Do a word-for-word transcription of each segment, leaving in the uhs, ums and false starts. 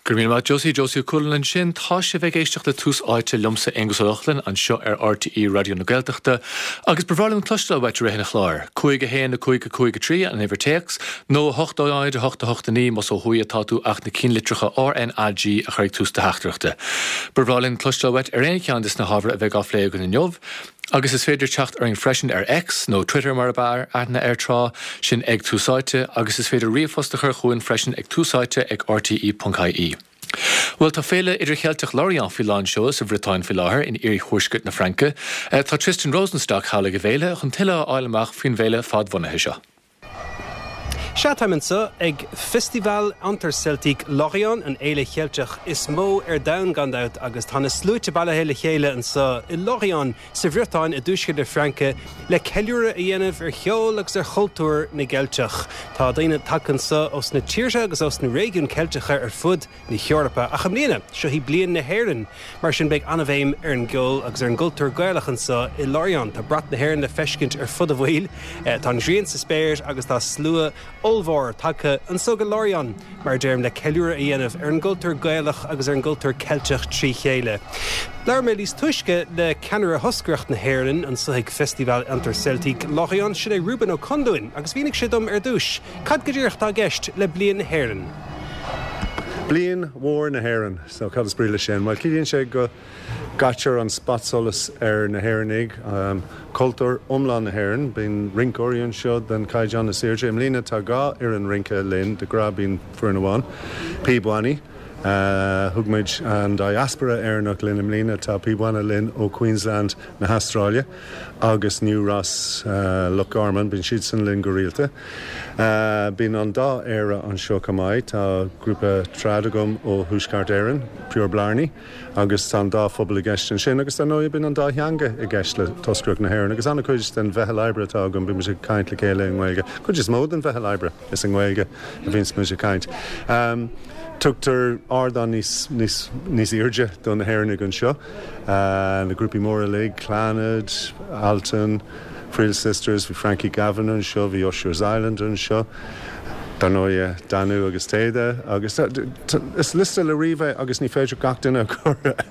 Gurmín má Josie Josie Cullen sin tá sé bheith éisteach le tús áite lumsa Angus O'Loughlin an seo ar R T E Radio na Gaeltachta agus bhrálim clustal bhaid réna chláir. Cúige héin na cúige cúige trí an éver teex, nó hocht áid a hocht a hocht ní mas ó huia táú ach na cín litricha R N A G a chuig tús de heachtrachta. Bhrálim clustal bhaid ar ein ceandas na havra a bheith gáfléig an injobh, agus is féidir teacht ar an freisin ar X nó Twitter mar a bar aithna ar trá sin ag túsáite agus is féidir riomhfostachar chuin freisin ag túsáite ag R T E dot I E. Well, tá féile idir chealteach Lorient fi lán seo sa Bhretáin fi láthair in irí chuaiscut na Franca. Uh, tá Tristan Rosenstock hála go bhéile chun tuile áileach fin bhéile fad bhunaithe seo. Seathaimensa ag Festival Antar-Celtic Lorient an éile chealteach is mó ar dain gandáut agus tána slúite bailla héile chéile an sa i Lorient sa Bhretáin i dúisce de Franca le ceiliúra a dhéanamh ar cheol agus ar chultúr na Gaelteach. Tá daine tacan sa os na tíirse agus os na réigiún Celteacha ar fud na Heorpa a chamléana seo hí blian na Héireann mar sin beag anmhéim ar an gceol agus ar an gultúr Gaelachan sa i Lorient. Tá brat na Héireann le feiscint ar fud a bhil, eh, tá an dríon sa spéir agus tá slua Olmhór take an so go Lorient mar derm le ceiliúra a dhéanamh ar an gultúr Gaelach agus ar an gultúr Celteach trí chéile. Leir mé lís tuisce le ceannar a hoscracht na Héireann an suigh Festival Antar-Celtic Lorient sin é Ruben ó Conduin agus bhínig sé dom ar dúis. Cad go dtíocht tá gceist le blian na Héireann? Blian mhór na Héireann, so cad is bríle sin. Well, cílíonn sé go gaitear an spatsolas ar na Héireannig, um, cultúr umlán na Héireann, bín rincóiríonn seo den caiideán na Saoirse. Mlína tá gá ar an rinca linn, de gra bín fuair na bháin, Peabody. Uh, Hugmid and diaspora ar nach linn mlína tá Peabody linn ó Queensland na Australia agus New Ross uh, Loch Ormond bin siad san linn go rialta. Uh, bin an dá éire an seo camáid tá grúpa tradagum ó Thuaisceart Éireann, Pure Blarney, agus tá dá phobal i gceistin sin agus tá nóid bin an dá theanga i gceist le toscrúach na Héireann agus anna chuid den bheithe leibre tá agam bin mu sé caint le céile an Gaeilge. Chuid is mód an bheithe leibre is an Gaeilge a bhíns mu sé caint. Um, Tugtar ardan níos níos níos irde don na Héireannig an seo. Uh, na grúpi móra lig, Clanad, Alton, Friel Sisters, vi Frankie Gavin an seo, vi Usher's Island an seo. Darnoia Danu agus Téide agus is lista le rive agus ní féidir gach duine chur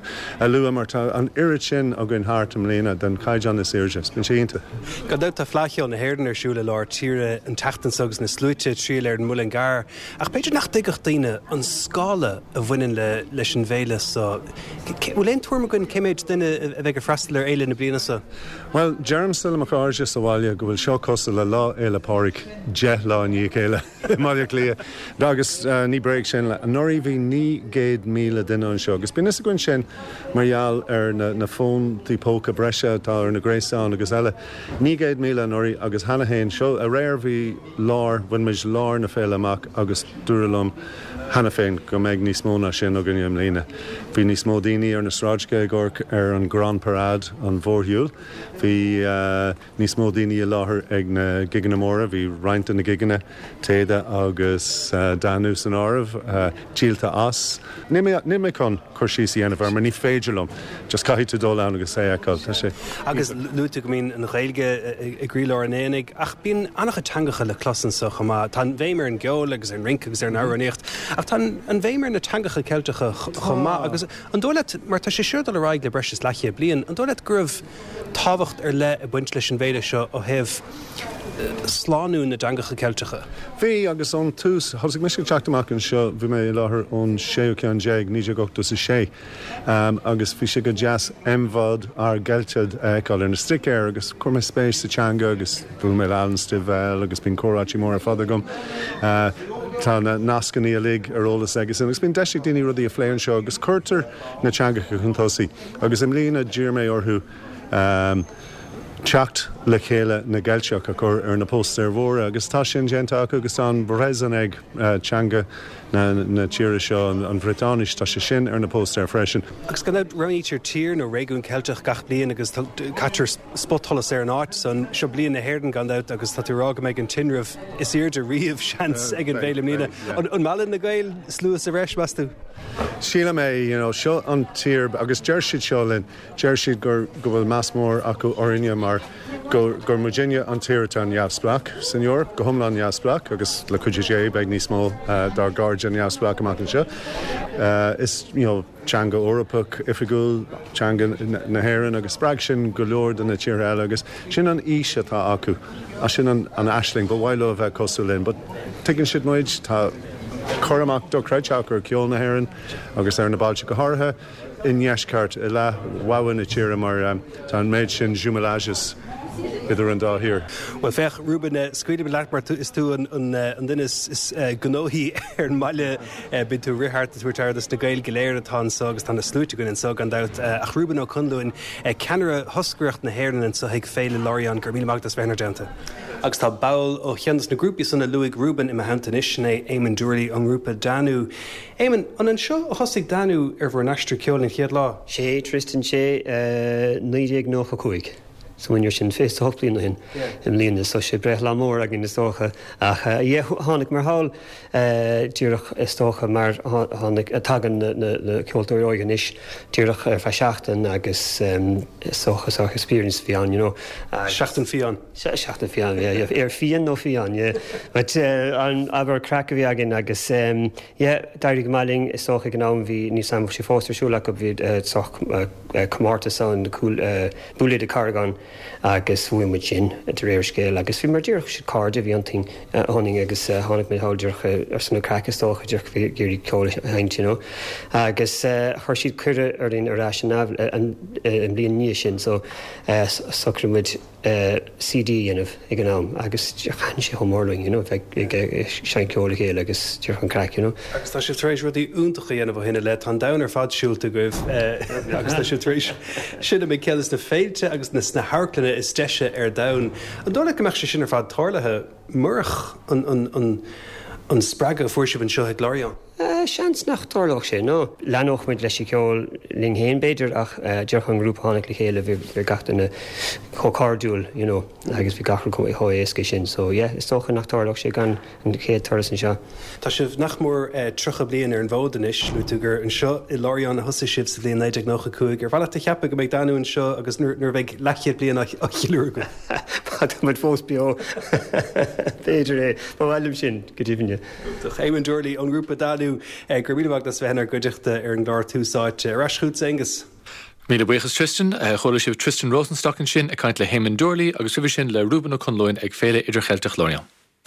a lua mar tá an irid sin a gin hart am lína den caiideán na Saoirse. Bín sínta. Go dúirt tá flaitheo na Héireann ar siúla láir tíre an teachtan agus na slúite tríal ar an Mullingar. Ach beidir nach digach daine an scála a bhainean le leis an bhéile so. Bhfuil éon tuairm gon céimiid duine a bheith go freistal ar éile na bliana sa? Well, Jerem Stilla McCarge sa bhaile go bhfuil seo costa le lá éile páric je lá an díoc éile. Máile clia. Agus uh, ní break sin le. An nóirí bhí ní géad míle duine an seo. Agus bíonn is a gcuin sin margheall ar na, na fón tí póca breise tá ar na gréasán agus eile. Ní géad míle an nóirí agus hana héin seo a réir bhí lár, bhain muid lár na féile amach agus dúralum hana féin go méid níos mó na sin ó gine am lína. Bhí níos mó daoine ar na Sráidge gorc ar an Grand Parade an Bhórhiúil. Bhí uh, níos mó daoine i láthair ag na giganna móra, bhí roinnta na giganna, Téide agus uh, Danú san áramh, uh, tíalta as. Ní mé chun chuirsí sí anamh mar ní féidirlumm, just caiithú dó lán agus é acail, tá sé. Agus lúta go mín an Ghaeilge i gríleir an éananig, ach bíon annach a teangacha le clasan sa chumá, tá bhéimar an geol agus an rinc agus ar an áraníocht, ach tá an bhéimar na teangacha Celteacha chumá agus an dóilead mar tá sé siúr le ráig le breis leiche blian, an dóilead gurbh tábhacht ar le a buint leis an bhéile seo ó heh sláánú na teangacha Celteacha. Bhí agus an tús, thosig mis go teachtamach an seo bhí mé láthair ón séú ceann déag níos gochttas a sé. Um, agus bhí sé go jazz emhad ar Gaeltead eáil ar na stricéir agus chuir mé spéis sa teanga agus bhfuil mé Alan Stivell agus bín córáití mór a fada gom. Uh, Tá na nascaní a lig ar ólas agus agus bín deisiigh daoine rudí a phléann seo agus cuirtar na teangacha chuntósaí. Agus im lína dír mé orthú um, teacht le chéile na Gaelteach a chur ar na póstar mhóra agus tá sin génta agus an bhreizan ag uh, teanga na, na tíre seo an, an Bhretánis tá sé sin ar na póstar freisin. Agus gan ranítear tír nó réigiún Celteach gach blian agus cattar spotholas ar an áit san seo blian na Héireann gandát agus tá rága méid an tinrah is iirde riamh seans ag an bhéile mlína. An malin na Gael slúas a reis bastú? Síla mé, you know, seo an tír agus deir siad seo linn, deir siad gur go bhfuil más mór acu orine mar gur gur Virginia an tíirte an Neamhspleách, Señor, go thomlan Neamhspleách agus le chuidir dé beag níos mó uh, dar gar margin Yasbach Makinsha. Uh, is, you know, Changa Orapuk, Ifigul, Changa Naheran, Agus Spragshin, Gulord, and the Chirel, Agus, Shin an Isha ta Aku, Ashin an Ashling, but while of Cosulin, but taking shit noise, ta Coramak, Doc Crouchawker, Kiol Naheran, Agus Erna Balchika Horha, in Yashkart, Ila, Wawan, Chiram, or um, Tan Maidchin, Jumelages. Idir an dá here. Well, fech Ruben scuide be leachmar is tú an an din is gnóhí ar an maile bin tú rihart is which are the gail geléir atá so agus tan slúte gon so gan out ach Ruben ó Cunluin Canara hoscracht na Héireann and so heag féile Lorian gur míle magtas bhenar deanta. Agus tá bail ó cheannas na grúpi sanna Luig Ruben im hantan isné Éamon Doorley an grúpa Danú. Éamon, an an seo hosig Danú ar bhar an astra ceolin chiad lá? Sé Tristan sé nídéag nócha chuig. So when you're sin face to hopefully in him in Lena so she brech la more again the stocha ach yeah hanik mar hall uh dúrach stocha mar hanik tagan na na culture organish dúrach fashachten agus um socha socha experience fian you know shachten fian shachten fian yeah you er fian no fian yeah but on aber crackavi again agus um yeah darig maling stocha genau wie ni sam she foster schula ko vid soch comarta sound cool bully the cargon agus bhuaim mu sin a réir scéil agus bhí mar dúrach si cardide bhí anting tháinig agus tháinig mé háidirch ar sanna cracastácha dúrach bhí gurí ceol haint you know agus chuir siad cuire ar in arráis an blion níos sin so socrmuid C D inmh ag an am agus chan sé chomórling you know ag sein ceola chéile agus dúrach an crack you know agus tá sé trééis rudí úntacha dhéanamh hinna le tá danar fad siúlta goibh agus tá sé trééis sinna mé celas na féilte agus na sna háclanna is deise ar dain. An dóla go meach sé sin ar fad tálathe murch an an an an spraga fuair an seo ag Lorian. Seans nach tálach sé nó leanoch muid leis ceol ling héin beidir ach dearch an grúp hánig le chéile bhí gatainna chocardúil you know agus bhí gachar go hó éasca sin so yeah is tócha nach tálach sé gan an chéad tarlas an seo. Tá sibh nach mór trocha blion ar an bhódanis luú gur an seo i Lorian a thosa sibh sa blion éideag nach chuig ar bhela cheappa go méid daú an seo agus nuair bheith lechiad blion a chiúr go. Tá muid fós beá féidir é bhhailm sin go dtíhanne. Éamon Doorley an grúpa daú gur míle magtas bheitnar goideachta ar an glár túsáid rascút agus. Míle buchas Tristan, chola sibh Tristan Rosenstock sin a caiint le Éamon Doorley agus sibh sin le Ruben ó Cunluin ag féile idircheilteach Lorian.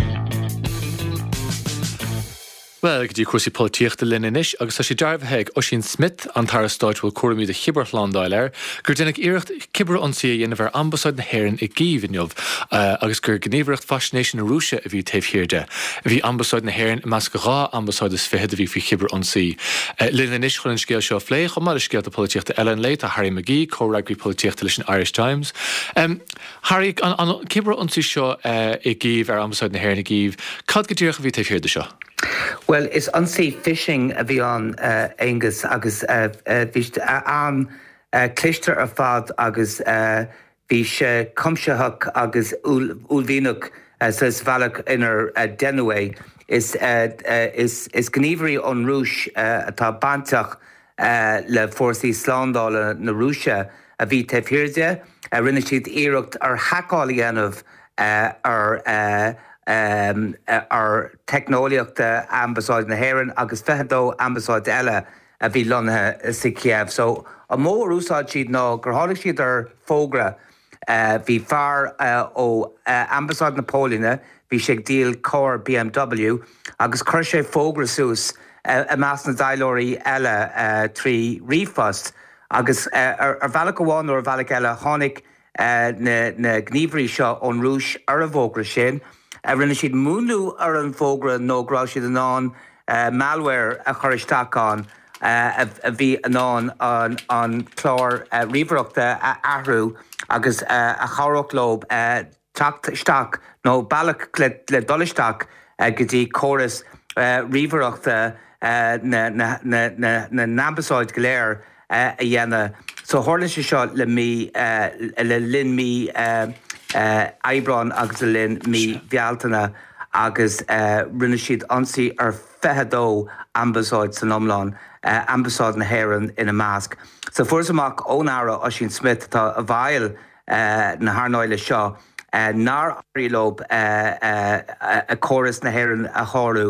Well, go dtí cuasaí políochta linn inis agus tá sé dearbheith Oisín Smith an tarastáid bhfuil cuairimí de chibar Lándáil air, gur dénach iirecht cibar ionsaí a dhéanamh ar ambasáid na Héireann i Gíomh inniuh agus gur gníomhreacht fascination na Rúise a bhí taobh hiirde. Bhí ambasáid na Héireann i meas go rá ambasáid is fichead a bhí fao chibar ionsaí. Linn inis chuil an scéal seo phlé chomh mar is scéalta políochta Ellen Leit a Harry McGee, córágraí políochta leis an Irish Times. Um, Harry, an, an cibar ionsaí seo uh, i Gíomh ar ambasáid na Héireann i Gíomh, cad go dtíorcha bhí taobh hiirde seo? Well, it's unsea fishing a bhí an uh, Angus agus uh, uh, bhí uh, an uh, clister ar fad agus uh, bhí sé cumseach agus úlhínach uh, sa bhealach inar uh, denaway is uh, uh, is is gníomhairí an Rúis uh, atá banteach uh, le fórsaí sláindála na Rúise a bhí taobh hiirde a rinne siad iireacht ar thacáil dhéanamh uh, ar uh, Um, uh, ar technoliaachta ambasáid na Héireann agus fehadó ambasáid eile a bhí lonathe sa Kiev. So a mó úsáid siad ná gur tháinig siad ar fógra uh, bhí fear uh, ó uh, ambasáid na Pólíne, bhí sé díal cóir B M W agus chuir sé fógra sús uh, a meas na dailóirí eile uh, trí ríomhphost agus uh, ar, ar bhealach amháin ó ar bhealach eile tháinig uh, na, na gníomhairí seo ón Rúis ar a bhógra sin. Uh, rinne siad múnú ar an fógra nó grá siad an án uh, malware a choristeachán uh, a bhí an án an, an chlár uh, ríomhreachta a ahrú agus uh, a chárochlób uh, teach nó bailach le, le dolisteach uh, go dtí choras uh, ríomhreachta uh, na, na, na, na, na nambasáid go léir uh, a dhéana. So tharla sé seo le mí uh, le linn mí uh, Uh, Eibreán agus a linn mí bhealtaine agus uh, rinne siad ansaí ar fehadó ambasáid san Omláin, uh, ambasáid na Héireann ina másc. So fuair amach ón ára Oisín Smith tá a bhail uh, na Harnáile seo uh, nar áirílób uh, uh, a choras na Héireann a chárú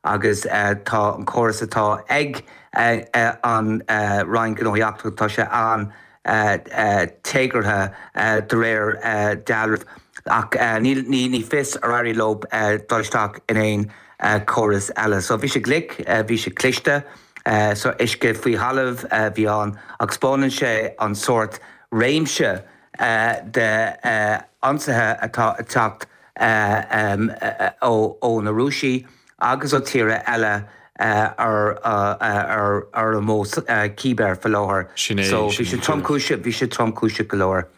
agus tá an choras atá ag an Ryan gnóíochtú tá sé an tégartha de réir dealh ach ní fis ar airí lob dóisteach in éon choras eile. So bhí sé glic, bhí sé cliste, so isce faoi halamh bhí an ach spáanann sé an sort réimse de ansathe atá teacht ó na rúsí agus ó tíre eile ar ar an mó cíbear fa láthair. So bhí sé tromcúise bhí sé tromcúise go leir.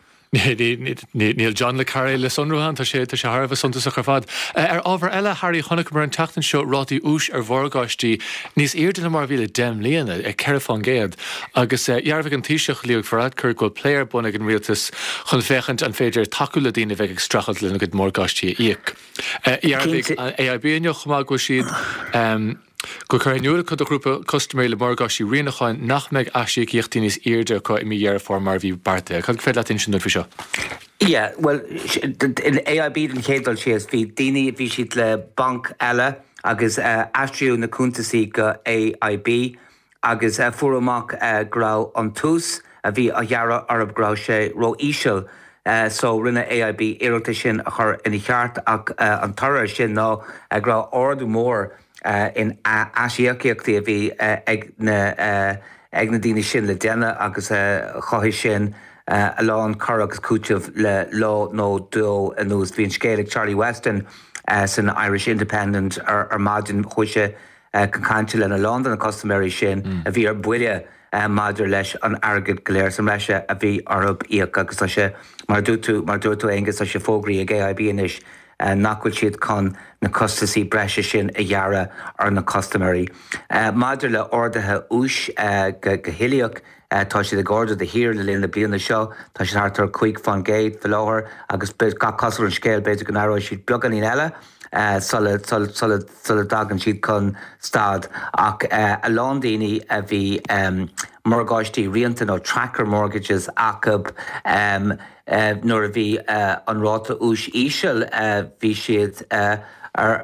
Níl John le Carré le sunrúhan tá sé tá sé Harbh suntas a chu fad. Ar ábhar eile Harry chonaic mar an teachtain seo rátaí ús ar bhórgáistí níos éidir mar bhíle dem líana ag ceirfán géad agus dhearbh an tíiseach líog farad chur go pléir buna an rialtas chun féchant an féidir taú le dtíine bheith ag strachad lena go mórgáistí íoc. Dhearbh A I B inne chumá go siad go chuir nuair chud a grúpa customéile mórgáistí rianacháin nach meid eisí íochttaíos irde chu imi dhearfá mar bhí barta. Chud fé le sin fi seo? Yeah, well, in A I B den chédal sé bhí daoine bhí siad le banc eile agus astriú na cúntasaí go A I B agus fuaramach grá an tús a bhí a dhearra arab grá sé ro íseal. So rinne A I B iireachta sin a chur ina cheart ach an taire sin ná grá ordú mór Uh, in asíochtaí a bhí uh, ag na daoine sin le déine agus uh, chothí sin uh, a lán carachas cúteamh le lá nó dó a nús bhíon scéalaigh Charlie Weston uh, san Irish Independent ar, ar maidin chuise uh, cancainte le na London a customary sin mm. a bhí ar buile uh, maidir leis an agad go léir san leise a bhí arab íoc agus tá sé mar dúirtú mar dúirtú agus tá sé fógraí ag A I B inis Uh, nachhfuil siad chun na costasaí breise sin a dhearra ar na customary. Uh, Maidir le ordathe ús uh, go hiíoch uh, tá siad a gcóda de hir le líonna bliana seo, tá siad hartar chuig fan géad fa láthair agus be ga cosú an scéal beidir go náróid siad beagán í eile uh, solid dagan siad chun stad ach uh, a lán daoine a bhí um, morgáistí rianta nó tracker mortgages acab um, Uh, nuair a bhí uh, an ráta ús íseal uh, bhí siad uh, ar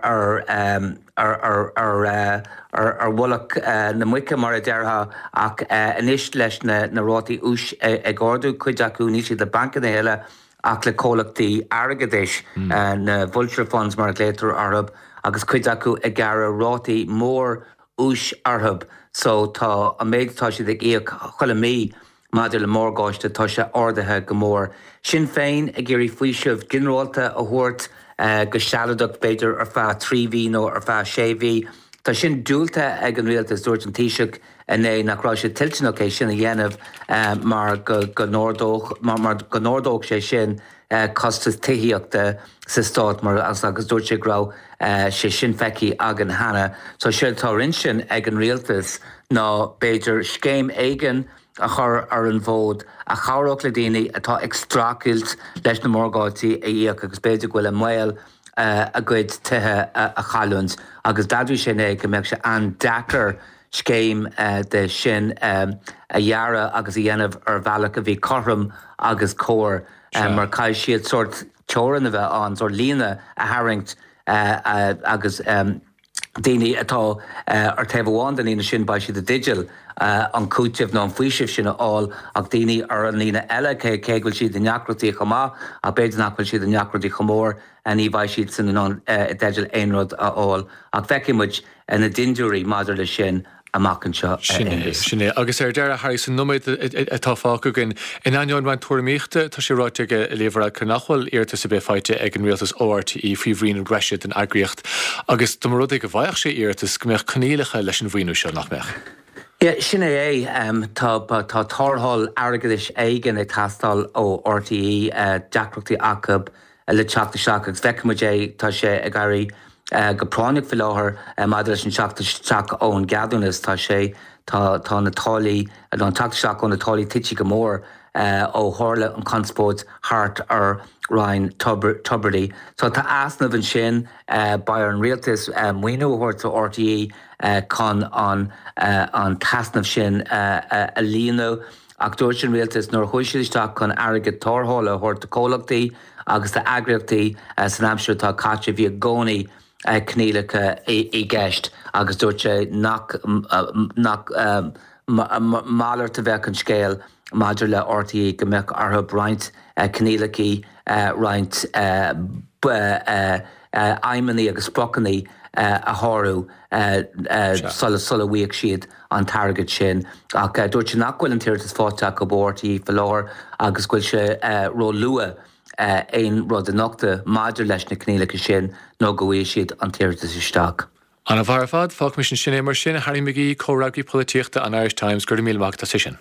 ar bhlach na muice mar a deartha ach inis leis na rátaí ús ag gcódú chuid acu ní siad a banca na héile ach le cólachtaí airgeadéis na vulture funds mar léitar arab agus chuid acu ag gara rátaí mór ús arab so tá a méid tá siad ag íoc chuile mí maidir le mórgáiste tá sé ordathe go mór. Sin féin a géirí faoiseamh ginráalta a thuirt uh, go sealadach beidir ar feadh trí bhí nó ar feadh sé bhí. Tá sin dúilta ag an rialtas dúirt an tíiseach inné nachrá sé tiltteach é sin a dhéanamh uh, mar go nódóch mar, mar go nódóch sé sin uh, costas taíochta sa stát mar as agus dúirt sé grá uh, sé sin feici agan hana. So sé tá rin sin ag an rialtas ná beidir scéim éigen a chur ar an bhód a charóch le daoine atá extracilt leis na mórgátaí a dhéoch agus beidir bhfuil a mhail uh, a gcuid tuthe uh, a chaúns agus dadú sin é go mbeadh sé an dachar scéim uh, de sin um, a dhearra agus a dhéanamh ar bhealach a bhí chorm agus cór um, mar caiid siad sort teoran a bheith an sort lína a haingt uh, uh, agus um, daoine atá uh, ar taobh bháin den lína sin ba siad a digital Uh, an cúteamh nó an faoiseamh sin áil ach daoine ar an lína eile cé céhfuil siad den neacrotaí chumá a beidir nachfuil siad den neacrotaí chumór a ní bhaid siad san an deidir éonrad a áil ach feicimuid na dinúirí maidir le sin amach an seo sinné agus ar deire Harry san nóid atá fácu gin in aion bhain tuairíochta tá sé ráite go léomhar chu nachhfuil irta sa bheitfeite ag an rialtas ó R T E faoimhríon an breisiid an agriocht agus do rud go bhaich sé irtas go mbeadh conílacha leis an bhríonú seo nach meach. Yeah, sinna é um, tá tá tarthall airgeadis éigen ag tastal ó R T E uh, deacrochtaí acab uh, le teachta seach agus feicimidé tá sé ag gairí uh, go práinnig fi láthair uh, maidir leis an teachta seach ón gadúnas tá sé tá tá na tálaí an teachta seach ón na tálaí tití go mór uh, ó tharla an conspót hart ar Ryan Tuberty. So tá asnamh an sin uh, ba an rialtas uh, muoinú thuirt ó R T E uh, con an uh, an tasnamh sin uh, uh, a líonú ach dúirt sin rialtas nóair chuisiisteach chun airgid tarthála thuirt cólachtaí agus tá agriochtaí uh, san amsúr tá caite bhí gcónaí cnéalacha i gceist agus dúirt sé nach málar a bheith an scéal maidir le R T É go mbeadh artha braint cnéalachaí roinnt aimimeí agus sprocanaí a thorú sulla sulla bhuaigh siad an target sin ach dúirt sé nach bhfuil an tíretas fáteach go B R T É fa láthair agus bhfuil sé ró lua éon rud an nachta maidir leis na cnéalacha sin nó go bhfuil siad an tíretas isteach. An a bhar fad fág mis sin é mar sin a Harry McGee córágaí polítíochta an Irish Times gur míle mágta sin.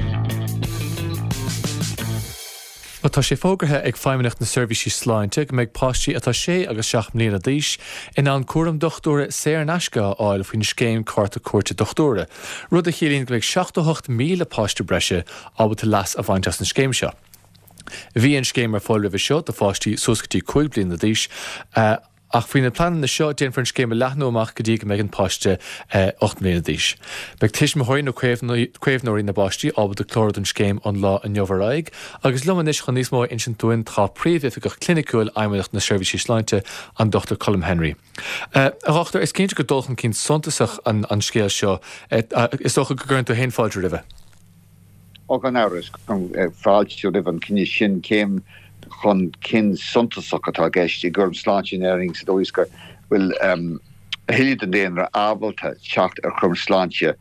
Tá sé fógarthe ag feimimeach na servicesí sláinte go méid páistí atá sé agus seach mbliana d'aois in an cuaram dochtúra séar nasca áil faoin scéim carta cuairte dochtúra. Rud a chéiríonn go méid seachtaocht míle páiste breise ábhar las a bhaint as na scéim seo. Bhí an scéim mar fáil rih seo de fáistí suascatí cuaig bliana d'aois ach faoin na plan na seo déan fran scéim leathnóach go dtí go méid an páiste ocht mbliana d'aois. Beag tuis mo háin nó cuéimhnóirí na báistí ábhar de chlór an scéim an lá an Neomharaig, agus lumanis chu níos mó in sin dúin tá príomhifigach clinicúil aimimeach na servicesí sláinte an Doctor Colm Henry. Aachtar is cinnte go dulchan cinn suntasach an scéal seo, is socha go gurn tú haon fáilte ribh. Og an áras chun fáilte ribh an cinne sin céim chun cin suntasach atá gceist i gcuirm sláinte éiring sa dóis gur bhfuil hiad an déanra ábalta teacht ar chum sláinte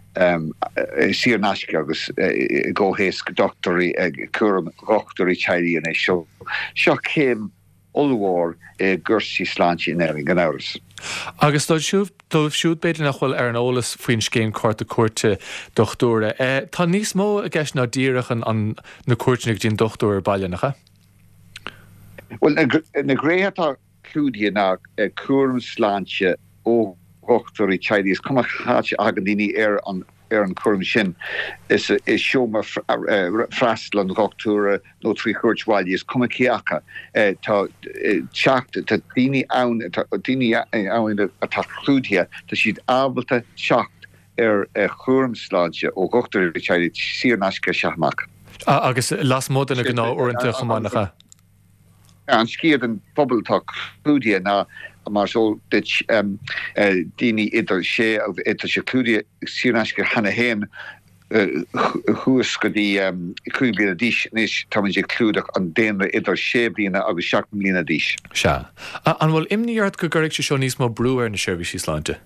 sír nasce agus ggóhéas go doctorí ag cuairm rochtarí teilíon é seo. Seo céim olmhór gcuirsí sláinte éiring an áras. Agus dóibh siúd beidir nach bhfuil ar an ólas faoin scéim carta cuairte dochtúra. Tá níos mó a gceist ná díreach an na cuairtenig dín dochtúra bailanacha? Well, na gréatá clúdia na cuairm sláinte ó rochtarí teilíos cuma cháte agan daoine ar an ar an cuairm sin is is seomar freastal an rochtúra nó trí chuirtháilíos cuma ceacha tá teacht tá daoine ann daoine ann atá clúdia tá siad ábalta teacht ar cuairm sláinte ó rochtarí teilíos sír nasca seaachach. Agus las mód na gná orintanta chumánacha. An skiad an pobltach clúdia na mar so dit dini idir sé of idir se clúdia sínaske hanna hen chuas go dí clúbli a díis níos tá sé clúdach an déanra idir sé blina agus seach mlína díis. Se. An bhfuil imníart go gurigh se seo níos má brúar na servicesí sláinte?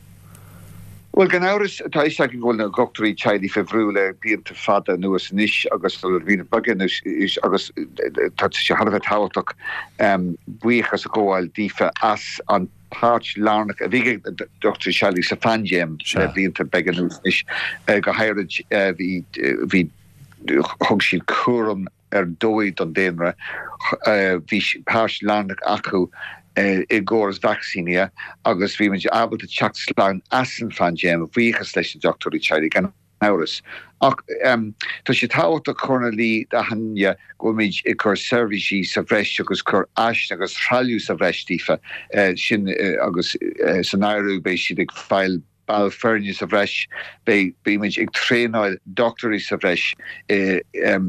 Well, gan áras tá is ag bhfuil na rochtarí teilí febhrúla bíonnta fada nuas níos agus bhína bagin is agus tá sé harbheith táhaach buíochas a gháil dífa as an páirt lánach a bhí Doctor Shelley sa fangéim bíonnta bagin nuas níos go hairid bhí thug sin cuairm ar dóid an déanra bhí páirt lánach acu i gcóras vaccinia agus bhí man ábalta teacht sláin as an fangéim a bhuíochas leis an doctorí teilí gan áras. Ach tá sé táhacht a chornalí a hanja go méid i chur servicesí sa bhreis agus chur as agus thraliú sa bhreis tífa sin agus san áirú béis siad ag fáil ball fernie sa bhreis bé méid ag tréáil doctorí sa bhreis i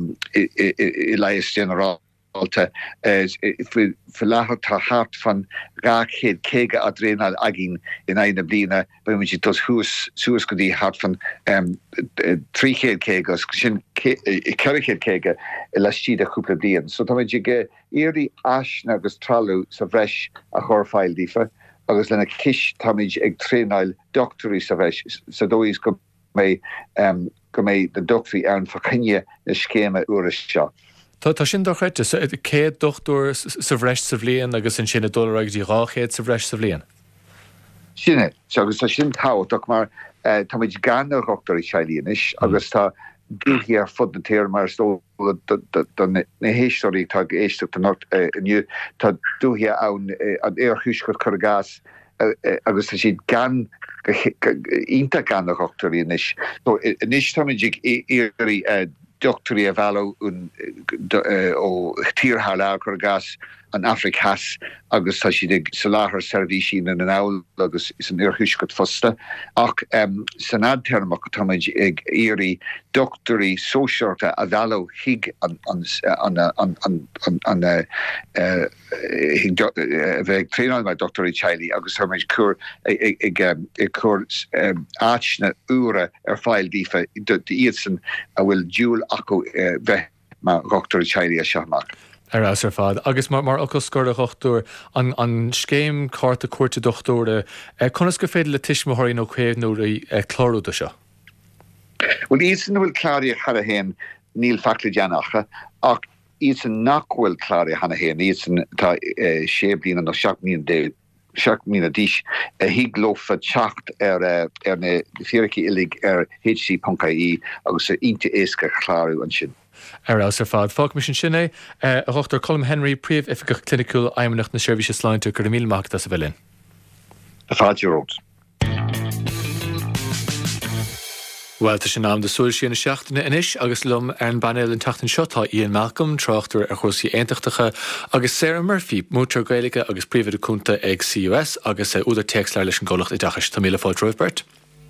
leias general alta fi láthar tá hart fan ráchéad céige adrénal agin in aine blina be mu tos hús suas go dí hart fan tríchéad céige sin ceirichéad céige i leistíad a chúpla blian. So tá ge éirí asna agus tralú sa bhreis a chorfáil dífa agus lena kis táid ag tréáil doctorí sa bhreis sa dóis go mé go mé den doctorí ann fa cynne na scéime uair seo. Tá sin dochreite cé dochtúir sa bhreis sa bblion agus an sinna dóraigh dí ráchéad sa bhreis sa bblion. Sinne, agus tá sin táach mar táid gan rochtarí teilíonis agus tá dúhí ar fud na téir mar stó na héisteí tá éisteach aniu tá dúhí ann an éarthúsgur chu gas agus tá siad gan ínta gan rochtaríonis. Inis táid éirí doctorí a bhelo ó tíorthá le chu gas an Africas agus tá si sa láthair servísí in an áil agus is an urthúscot fosta ach um, san adtermach táid ag éirí doctorí sóisiirta a bhealó hiig an an an an an an an bheith tréáil mai doctorí Chiley agus thuid cur ag cur áitna úra ar fáil dífa iadsan a bhfuil dúil acu bheith má doctorí Chiley a seaach. Ar as ar fad. Agus mar mar agus scoir a chochtúr an, an scéim carta cuairte dochtúre, conas go féidir le tiismothirí nó chéad nó chlárú do seo? Well, ísan bhfuil cláir chara héin níl facla deanacha, ach ísan nachhfuil cláir chana héin, ísan tá sé bliana nó seach míon dé seach mína díis hí glófa teacht ar ar na fiorchaí ilig ar H C Punca I agus ínta éasca chlárú an sin. Ar as ar fad. Fág mis sin sinné, a chochtúr Colm Henry príomh ifigach clinicúil aimimneach na seirbhíse sláinte gur míl mac sa bhelinn. A fád ród. Well, tá sin ná de súil sin na seachtainna inis agus lum ar an banil an tatan seo tá Ian Malcolm, tráchtúir ar chósaí aontaachtacha agus Sarah Murphy, mútear Gaeilge agus príomhad cúnta ag C U S agus é údar teacs leir leis an ggólacht i dachas. Tá míle fáil Bert.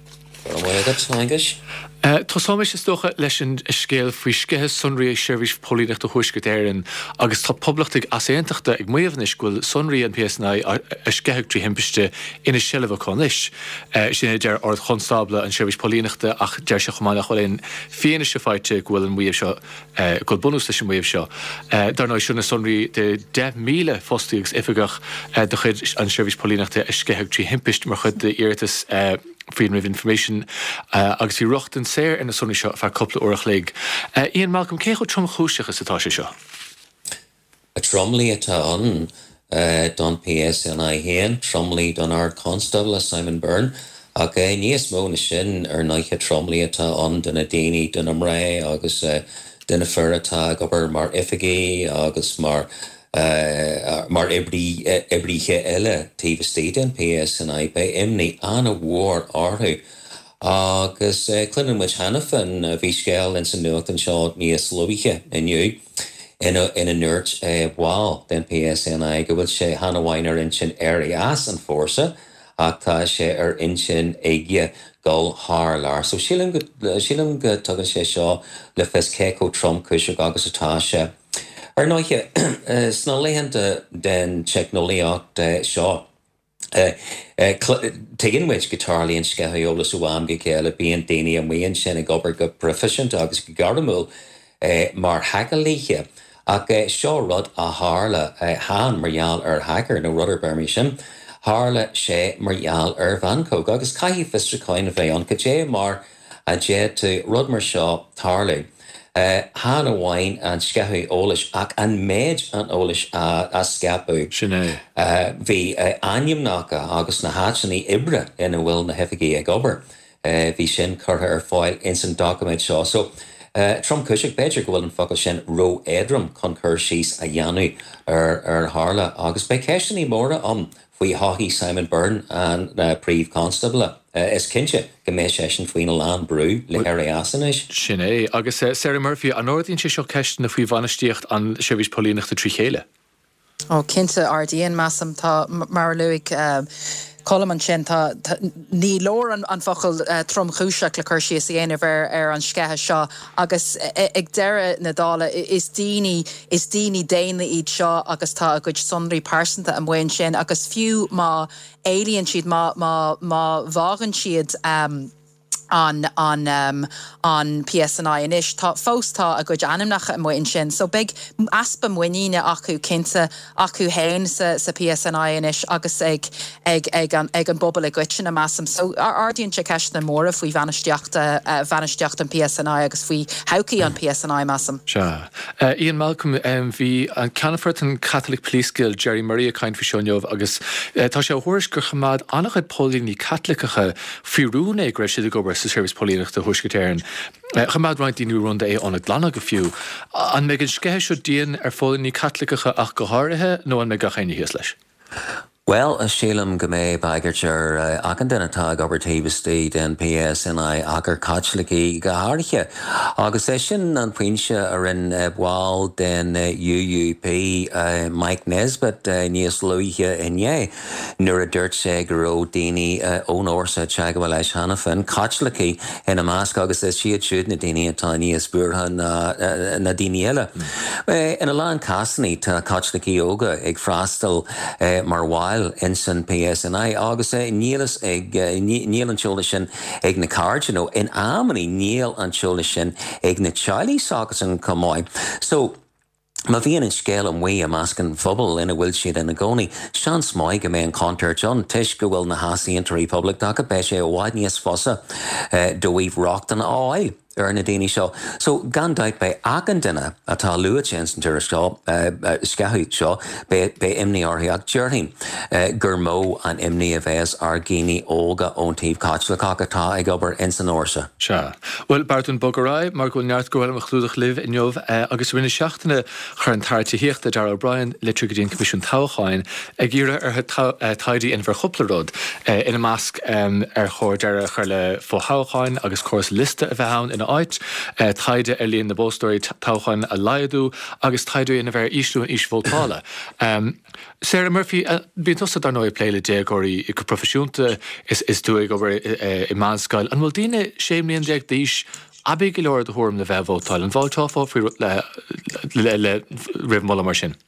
Tásáis is stocha leis an scéal faoi scithe sonraí seirbhís pólíneachta thuisce éireann agus tá poblachtaigh as aontaachta ag muomhnis ghfuil sonraí an P S N I a scetheadh trí himpeiste ina seileamh conis. Sin dear ord chonstabla an seirbhís pólíneachta ach deir se chumáin nach bhfuil féine se fáite ghfuil an muomh seo ghfuil bunús leis an muomh seo. Dar ná siúna sonraí de de míle fóstaíogus ifigach de chuid an seirbhís pólíneachta a scetheadh trí himpeiste mar chud de iartas Freedom of Information uh, agus í rocht an séir in a sunna seo fear coppla orach lig. Uh, Ian Malcolm, cé chu trom chúiseachas atá sé seo? A tromlí atá an uh, don P S N I héan, tromlí don Ard Constable Simon Byrne, ag uh, níos mó na sin ar naiche tromlí atá an duna daoine duna mré agus uh, duna fur atá gobar mar ifigé agus mar Uh, mar ebri uh, ebrithe eile tíh stéan P S N I bei imní anna war orthu agus uh, clunn muid hanafan uh, bhí scéal in san nuacht an seo níos loiche inniu ina ina nuirt uh, bháil den P S N I go bhfuil sé hanahhain ar in sin airí as an fórsa ach tá sé ar in sin aige gáil hálar. So sílim go sílim go tugann sé seo le fes céco trom cuiseach agus atá sé. Ar náiche, sna léhananta den technoliacht seo. Tegin muid guitarlíonn scetheolalas uam go céile bíon daoine a mhaon sin ag obair go proficient agus go gardamúil mar hagalíe ach seo rud a hála háan margheall ar hagar nó rudar beirmí sin. Hála sé margheall ar Vancouver agus caithí fistracáin a bheith an go dé mar a dé tú rud mar seo tharla. Uh, Hána bhhain an sceathaí ólas ach an méid an ólas a, a sceapú. Sinné. Uh, bhí uh, ainmneacha agus na háitsaní ibre ina bhfuil na hefigií ag obair. Uh, bhí sin curtha ar fáil in san document seo. So, uh, Trom Cuiseach beidir go bhfuil an focail sin ro éadrom chun cur síos a dheanú ar, ar Harla. Agus be ceisteaní móra am faoi háthaí Simon Byrne an uh, príomh constable. Uh, is cinse go mé sé sin faoin lán brú le ar asanis. Sin é, agus uh, Sarah Murphy, an ordaíonn sé seo ceist na faoi bhanistíocht an seirbhís pólíneachta trí chéile? Ó, cinnte ardíon measam tá mar luigh uh, colm an sin tá ní lór an, an focail uh, trom chúiseach le chuir síos dhéanamh ar, ar an scethe seo agus ag deire na dála is daoine is daoine déine iad seo agus tá a gcuid sonraí pásanta an bhain sin agus fiú má éilíonn siad má má má bhágann siad um, on on um on P S N I inis tá fós tá a good animnach an muin sin so big aspa muine acu cinnte acu hain sa, sa P S N I inis agus ag ag ag an ag an bobal a gwitin a massam so ar ardíonn se ceist na móra faoi vanisteachta uh, vanisteacht an P S N I agus faoi hauci an P S N I massam. Sure. Uh, Ian Malcolm um, bhí an Canafort an Catholic Police Guild Jerry Murray a caint fi seoineh agus uh, tá sé thuairis gur chamad annachad pólíní Catholicacha fiúna ag greisi a gobar sa Seirbhís Pólíneachta thuiscetéireann. Chamad roiint inú runda é anna glanna go fiú. An meid an scéthe seo díon ar fólíní Catholicacha ach go háirithe nó an meid gachéine híos leis? Well, a Shelam Game Bagger, Akandana Tag Operative State and P S and I Agar Kachliki Gaharcha. Augustation and Pinsha are in Wall, then U U P, Mike Nesbitt, Nias Luia and Ye, Nura Dirt Segro, Dini, Onorsa, Chagawalash Hanafan, Kachliki, and a mask August she had shoot Nadini and Tiny Spurhan Nadiniella. In a land Casney to Kachliki Yoga, Eg Frastel, Marwile. Insan P S and I agus é nílas ag níl an seola sin ag na cardinó in amí níl an seola sin ag na Charlie sogus an comáid. So Ma bhíon an scéal an mhaí a meascan phobal ina bhfuil siad ina gcónaí. Sean smaig go mé an contair John tuis go bhfuil na Hasaí Interí Public dacha be sé ó bhaid níos fosa do bhíh rocht an áil. Ar na daoine seo. So gan dait be agan duine atá luaid sin san tuair seo sceathaí seo be imní orthaíocht dearthain gur mó an imní a bheits ar gcíní óga ón taobh caitleach atá ag obair in san orsa. Se. Well, Barton Bogarai, mar go neart go bhfuil a chlúdach liv in jobh agus rinne seachtainna chur an tairte híochta Darragh O'Brien le Trigadín Commission Táchain ag gíire ar taidí in bhar chuplarod ina measc ar chóir deire chur le fótháchain agus córas lista a bheithain ina áit, taide ar líon na bóstóirí táchain a laiadú agus taidú ina bhar ísú an ísbhótála. Sarah Murphy, bíon tosa dar nóid pléile déagóirí go profisiúnta is tú ag obair i meascail. An bhfuil daoine séimlíon déag díos abí go leor a thuairm na bheith bhótáil an bháil táfá le ribh mola mar sin.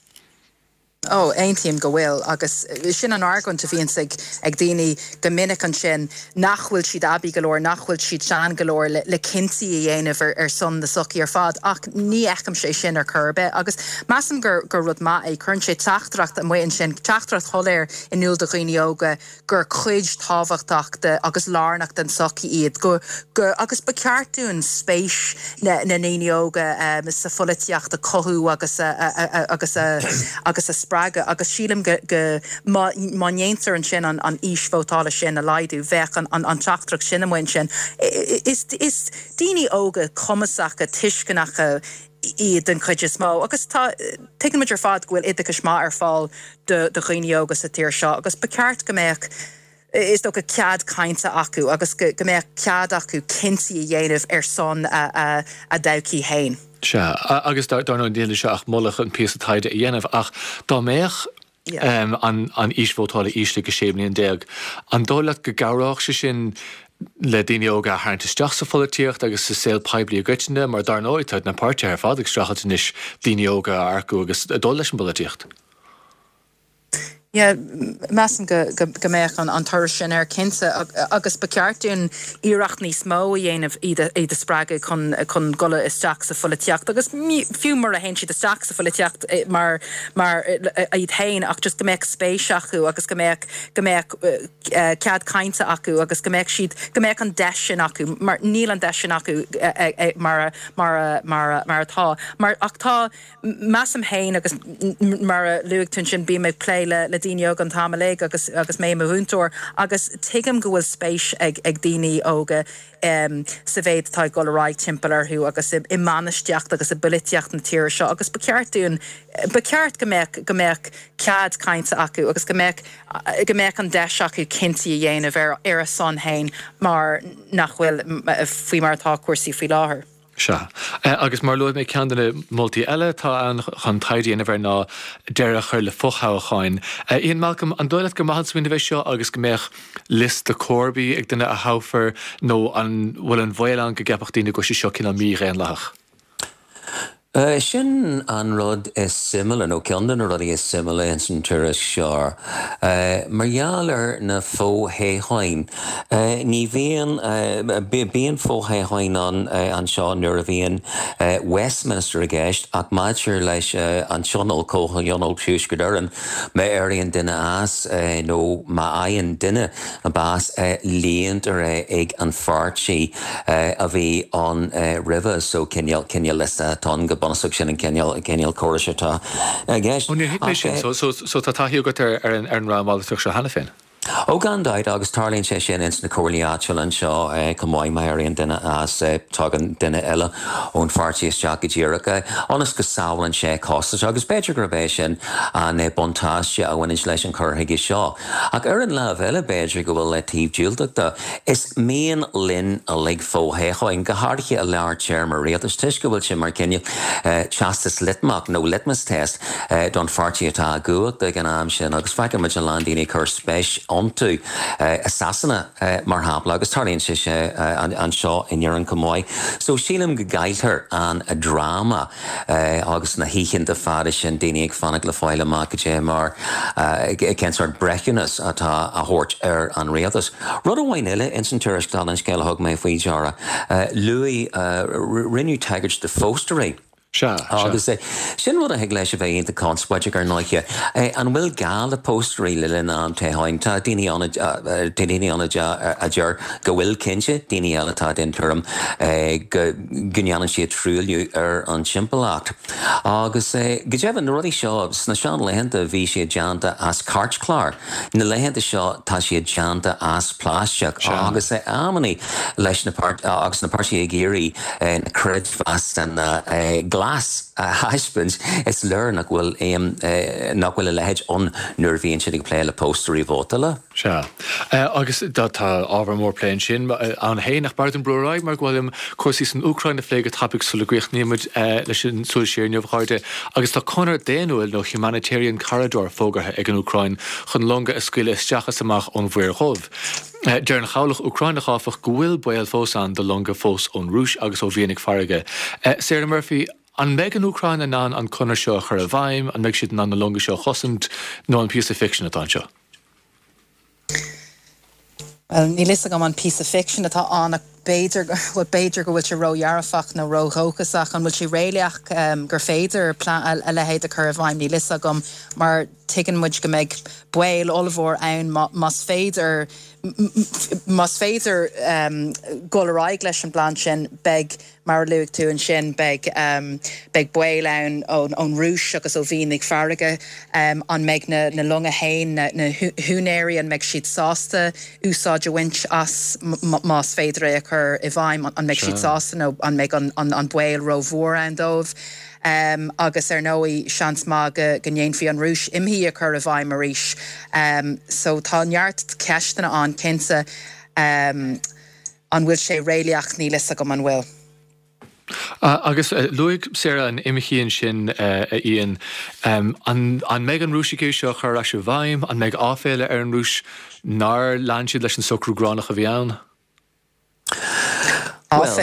Oh, eintíim go bhfuil agus sin an argon a bhíon sig ag daoine go minic an sin nachhfuil siad abí golóir, nachhfuil siad sean golóir le, le cinsaí a dhéanamh ar, ar son na sucí ar fad ach ní eicem sé sin ar curbe agus measam gur, gur rud má é chun sé teachtracht an mhain sin teachtracht tholéir in nuail do dhaoine óga gur chuid tábhachtachta agus lárnach den sucí iad go, go agus ba ceartún spéis na, na dhaoine óga um, sa foliteacht a cothú agus a, a, a, agus a, agus a Braga, agus sílim go, go manéintar an sin an, an ísbhótála sin a laidú bheith an, an, an teachtrach sin amhain sin. Is, is daoine óga cumasacha tuiscinacha iad an chuide smó, agus tá tuigeann muid ar fad go bhfuil iad má ar fáil do dhaoine óga sa tíir seo, agus ba ceart go mbeadh is do go cead cainte acu, agus go, go mbeadh cead acu cinsaí a dhéanamh ar son a, a, a dawcií hain. Se, agus dar nó déala se ach molach an píos a taide a dhéanamh ach dá méach yeah. um, an, an ísbhótála ísle go séimlíon déag. An dólaat go gabhrách se sin le daoine óga háint isteach sa foliteacht agus sa saoil peblií a gcuiteine, mar dar nóid na páirte ar fad ag strachad inis daoine óga arcú agus dul leis an foliteacht. Ja, measam go, go, go méach an, an tuair sin ar cinsa agus ba ceartún iireacht níos mó a dhéanamh iad a sppraga chun, chun gola isteach sa foliteacht agus fiú mar a hen siad isteach sa foliteacht mar, mar iad hain ach just go méach spéis acu agus go méach go méach uh, cead cainte acu agus go méach siad go méach an deisian acu mar níl an deisian acu uh, uh, mar, mar, mar, mar atá mar ach tá measam hain agus mar luigh tún sin bí me pléile le daoine óga an támaléig agus, agus mé a bhúntóir agus tuigim go bhfuil spéis ag, ag daoine óga um, sa bhéad tá go le ráid timpplairthú agus i, i manisteacht agus i buliteacht na tíir seo agus ba ceartún ba ceart go méach go méach cead cainte acu agus go méach go méach an deis acu cinsaí a dhéanamh ar, ar a son hain mar nachhfuil faoi mar atá cuasaí faoi láthair. Se. Uh, agus mar luid mé ceanna moltúltaí eile tá an chun taidí ina bhar ná deire chuir le fotháchain. Uh, Ian Malcolm, an dóilead go maithad bheith seo agus go méach list de córbí ag duine a háfar nó an bhfuil an bhhéileán go gceapach daoine go sí seo cin mí réon lech. Uh, sin an rud is simile, nó ceandan a rudí is simile in san turas seár. Uh, Margheallar na fóthachain. Uh, ní bhíon, uh, bíon fóthachain an, uh, an seo nuair a bhíon uh, Westminster a gceist, ach maidir leis uh, an sionol cócha Ionol Pius go doireann, mé éiríonn duine as, uh, nó má aon duine a bás uh, líont ar ag an fartí uh, a bhí an uh, river, so cinneal cinneal lista tán go bonasach sin an ceal ceal choris atá gceist. Ún sin so so tá taíú go ar an ar an rámáil tuach se hena féin. Ó gandáid agus tarlíonn sé sin ins na cóirlaíáil an seo go maiid maiaríon duine as tugan duine eile ón fartíí isteach go ddíracha. Anas go saolann sé costas agus beidir gur bhéh sin an bontáiste a bhain leis an chuthaigh seo. Ach ar an leh eile beidir go bhfuil le tíobhdíúilteachta is míon linn a lig fóthaáin go háirthe a leabhar téir mar réaltas tuis go bhfuil sin mar cinne teastas litmach nó litmus test don fartíí atá guacht ag an am sin agus feicim muid an landíine chur spéis onto assassina mar hapla agus tarlíonn sé sé an seo in ar an comáid. So sílam go gailtar an a drama agus na hícinn de fada sin daine ag fannig le fáile amach go dé mar cénsart brechinas atá a thuirt ar an réaltas. Rud amhain eile in san tuairis dal an scéile thug mé faoi deara. Louis rinneú taigeirt de fóstarí. Agus é sin rud a heag leis a bheith onanta conspóide ar náiche. An bhfuil gáil a póstarí le lin an téáin tá daine anna a dear go bhfuil cinse daine eile tá den tuam gunneanna siad trúiliú ar an timpachtacht. Agus go déibh an rudí seo sna seán lehananta bhí siad deanta as cartclár. Na lehananta seo tá siad deanta as pláisteach agus é ammaní leis agus na páirtí a géirí na cruid fast an glas haispins is leir nach bhfuil nach bhfuil a lehéid an nuair bhíonn sin ag léile póstarí bhótala. Se. Agus tá ábhar mór pléin sin an hé nach bar an broráid mar bhfuilm cuasí san Ucrain na phléige tapig sulagréocht níimiid leis an súil séir neomhchaide agus tá conar déanúil nó humanitarian corridor fógarthe ag an Ucrain chun longa a scuile isteachas amach ón bhuiir chomh. Dear an chaálach Ucrainach áfach go bhfuil buil fós an de longa fós ón Rúis agus ó bhíonnig farige. Sarah Murphy, an meid an Ucrain ná an conar seo chur a bhaim, an meid siad ná na longa seo chosamt nó an piece of fiction atá seo. Well, ní lisa go an piece of fiction atá anna Beidir bhfuil Beidir go bhfuil se róhearafach nó róthócasach an bhfuil si réileach um, gur féidir a lehéad a chur a bhaim ní lisa gom mar tuigeann muid go méid buil olmhór ann mas féidir mas féidir um, golarráig leis an blant sin beg mar luigh tú an sin beg um, beg buil ann ón Rúis agus ó bhíonnig farige um, an méid na, na lunga hain na, na húnéirí an méid siad sásta úsáid a winch as mas féidir é chur i bhaim an méid siad sásta nó an méid an, an, an buil ro mhór an dómh. Um, agus ar nóí seans má go gnéonfaí an Rúis imhí a chur a bhaim mar ríis. Um, so tá neart ceistena an cinsa um, an bhfuil sé réileach ní lisa go an bhfuil. Uh, agus uh, luig Sarah an imichéan sin uh, a íon um, an, an méid an Rúisicú seo chur a se bhaim, an méid áféile ar an Rúis nar lean siad leis an socrú gránach a bhí ann. Well,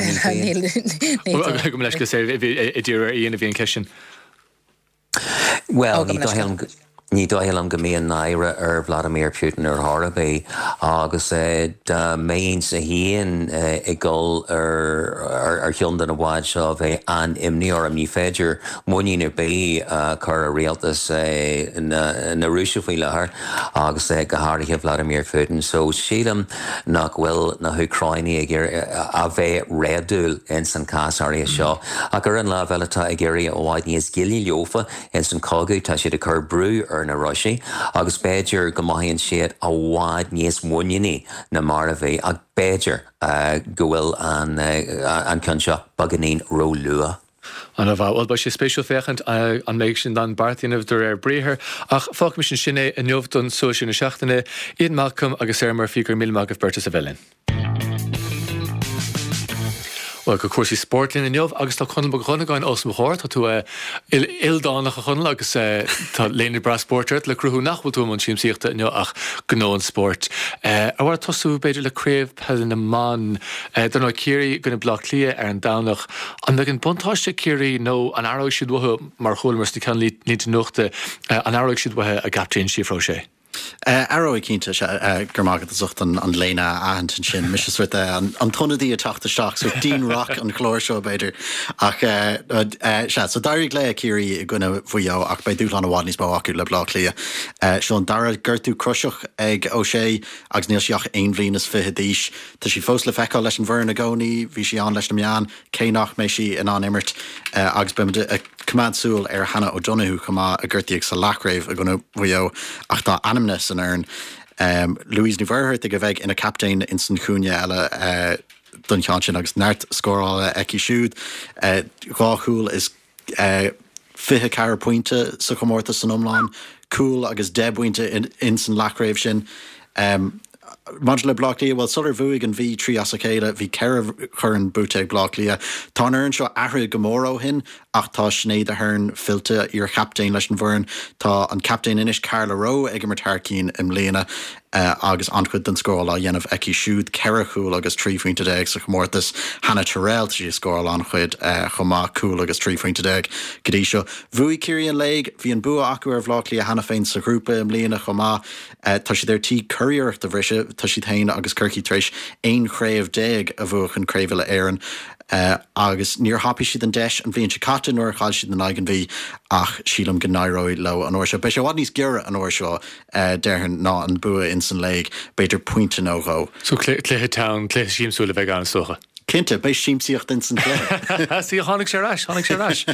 ní dóil am go míon naire ar Vladimir Putin ar Harabé agus méon sa híon i ggóil ar thiúndan a bháid seo bheith an imní or am ní féidir muín ar bé chur a réaltas na Rúise faoi lethir agus go háirithe Vladimir Putin. So sílam nach bhfuil na Ucraine a bheith réadúil in san cásáirí seo. A gur an lá bheiletá ag géirí ó bhaid níos gilí leofa in san cógaí tá siad a chur brú ar na Ruisi, agus Beidir go maithíonn siad a bháid níos muinení na mar a bheith ag Beidir uh, go bhfuil an, uh, an conseo baganín ró lua. An a bhil ba sé spéisiú féchant an méid sin dan bartíanamh dur ar bréthir ach fág mis sin sinné a neomhdún so sin na seachtainna Ian Malcolm agus Sarah Murphy gur mí mágah berta sa bhelinn. Well, go cuasí sportlín in neomh agus tá chunal go chunagáin os mthir tá tú ildánach a chunal agus tá léanaí bra sportirt le cruthú nachhfuil tú an síimsíochta in ach gnó an sport. A bhar tosú beidir leréomh pe na man don céirí gona blach lia ar an dánach an me an buntáiste céirí nó an airigh siad bhthe mar chulmars ní can lí nuachta an airigh siad bhthe a gaptaíonn siomhró sé. Arrow cínta gur mágad a sucht an léna ahantan sin mis suirte an tonadí a teachta seach so dín rock an chlór seo beidir ach se so dairigh le céirí i gona bhuiá ach bei dúil an bhád níos bá acu le blá lia seán dara gurtú cruiseach ag ó sé agus níl seach aon bhliain is fithe díis tá sí fós le feicáil leis an bhar na gcónaí bhí si an leis na meán cé nach mé si in an imirt agus be a cummadsúil ar Hannah O'Donoghue chumá a ggurtaíag sa lachraibh a gona bhuiá ach tá animnas an earn Um, Louise Nuverhert go bheith ina captain in san chúne eile uh, don cheantin agus neart scórála eici siúd. Uh, Ráthúil is uh, fithe cear pointe sa chomórta san omláin, cúil agus de buinte in, in san lachraibh sin. Um, Module Blockley, well, Suller Vuig and V Tri Asakela, V Kera Hern Bute Blockley, Tanner Shaw Ahri Gamoro hin, Achta Schneider Hern, Filter, your captain Leshen Vern, Ta and Captain Inish Carla Rowe, Egamert Harkin, Emlena, uh, August Antwood and Scorla, Yen of Eki Shoot, Kerahul, August Tree Fing today, Mortis, Hannah Terrell, she score on Huid, Homa, Cool, August Tree Fing today, Gadisha, Vui Kirian Leg, Vian Bua Aqua Vlockley, Hannah Fain Sagrupa, Emlena, Homa, Tashi their tea courier, the Risha, Tashi Tain, August Kirky Trish, Ain Crave Deg, Avuch and Cravilla Aaron. Uh, agus níor happy siad an deis an bhíon Chicata nuair chail siad an aigen bhí ach sílam go nairóid lo an orseo. Bei sé bhhad níos gura an orseo uh, deirhan ná an bua in san leig beidir pointe nógó. So cléthe town, cléthe síimsúla bheith an socha. Cinnte, bei síimsíocht in san cléthe. Sí tháinig sé rais, tháinig sé rais.